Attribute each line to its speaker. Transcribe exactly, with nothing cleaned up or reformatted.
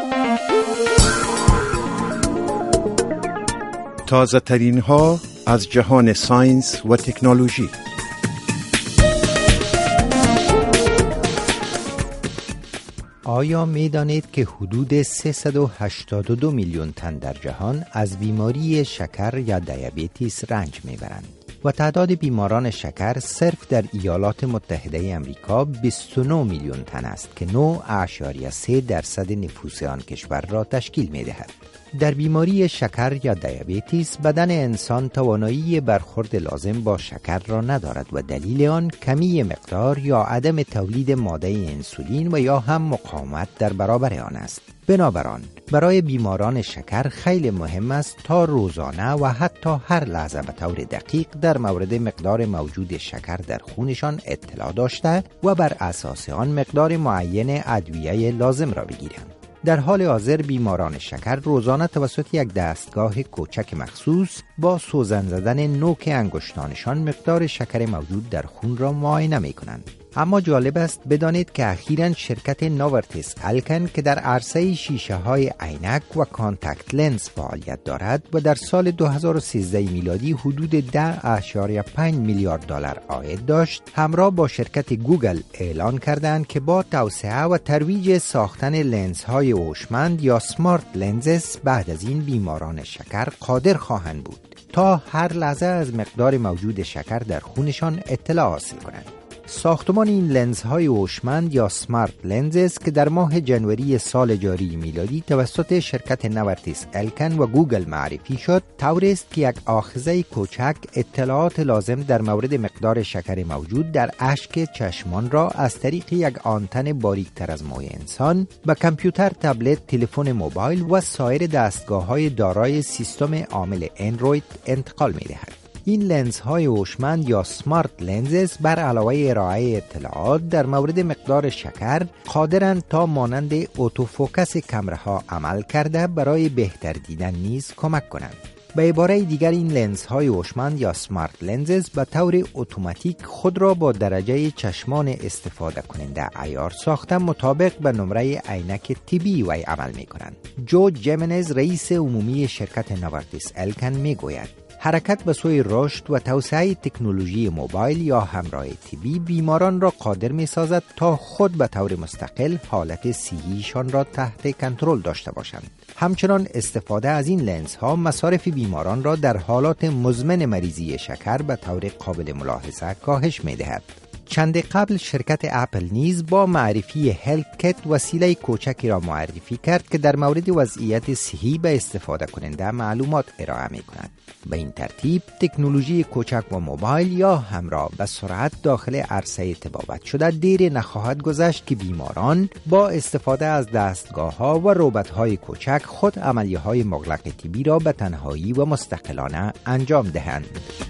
Speaker 1: تازه ترین ها از جهان ساینس و تکنولوژی. آیا می دانید که حدود سیصد و هشتاد و دو میلیون تن در جهان از بیماری شکر یا دیابتیس رنج می برند و تعداد بیماران شکر صرف در ایالات متحده امریکا بیست و نه میلیون تن است که نه اعشاریه سه درصد نفوس آن کشور را تشکیل می دهد. در بیماری شکر یا دیابتیس بدن انسان توانایی برخورد لازم با شکر را ندارد و دلیل آن کمی مقدار یا عدم تولید ماده انسولین و یا هم مقاومت در برابر آن است. بنابراین برای بیماران شکر خیلی مهم است تا روزانه و حتی هر لحظه به طور دقیق در مورد مقدار موجود شکر در خونشان اطلاع داشته و بر اساس آن مقدار معین ادویه لازم را بگیرند. در حال حاضر بیماران شکر روزانه توسط یک دستگاه کوچک مخصوص با سوزن زدن نوک انگشتانشان مقدار شکر موجود در خون را معاینه می کنند. اما جالب است بدانید که اخیراً شرکت نوورتیس الکن که در عرصه شیشه های عینک و کانتاکت لنز فعالیت دارد و در سال دو هزار و سیزده میلادی حدود ده اعشاریه پنج میلیارد دلار عاید داشت، همراه با شرکت گوگل اعلان کردند که با توسعه و ترویج ساختن لنزهای هوشمند یا سمارت لنزز بعد از این بیماران شکر قادر خواهند بود تا هر لحظه از مقدار موجود شکر در خونشان اطلاع حاصل کنند. ساختمان این لنزهای هوشمند یا سمارت لنزز که در ماه جنوری سال جاری میلادی توسط شرکت نوورتیس الکن و گوگل معرفی شد، طوری است که یک آخذه کوچک اطلاعات لازم در مورد مقدار شکر موجود در اشک چشمان را از طریق یک آنتن باریکتر از موی انسان به کامپیوتر، تبلت، تلفن موبایل و سایر دستگاه‌های دارای سیستم عامل اندروید انتقال می‌دهد. این لنزهای هوشمند یا سمارت لنزز بر علاوه ارائه اطلاعات در مورد مقدار شکر قادرند تا مانند اتوفوکس کامراها عمل کرده برای بهتر دیدن نیز کمک کنند. به عباره دیگر این لنزهای هوشمند یا سمارت لنزز به طور اتوماتیک خود را با درجه چشمان استفاده کننده عیار ساخته مطابق به نمره عینک طبی وی عمل می کنند. جو جیمنز رئیس عمومی شرکت نوورتیس الکن می گوید حرکت به سوی رشد و توسعه تکنولوژی موبایل یا همراه طبی بیماران را قادر می سازد تا خود به طور مستقل حالت صحیحشان را تحت کنترل داشته باشند. همچنان استفاده از این لنزها مصارف بیماران را در حالات مزمن مریضی شکر به طور قابل ملاحظه کاهش می دهد. چند قبل شرکت اپل نیز با معرفی هلت کت وسیله کوچکی را معرفی کرد که در مورد وضعیت صحی به استفاده کننده معلومات ارائه می کند. به این ترتیب تکنولوژی کوچک و موبایل یا همراه به سرعت داخل عرصه طبابت شده دیر نخواهد گذشت که بیماران با استفاده از دستگاه‌ها و ربات‌های کوچک خود عملیه‌های مغلق طبی را به تنهایی و مستقلانه انجام دهند.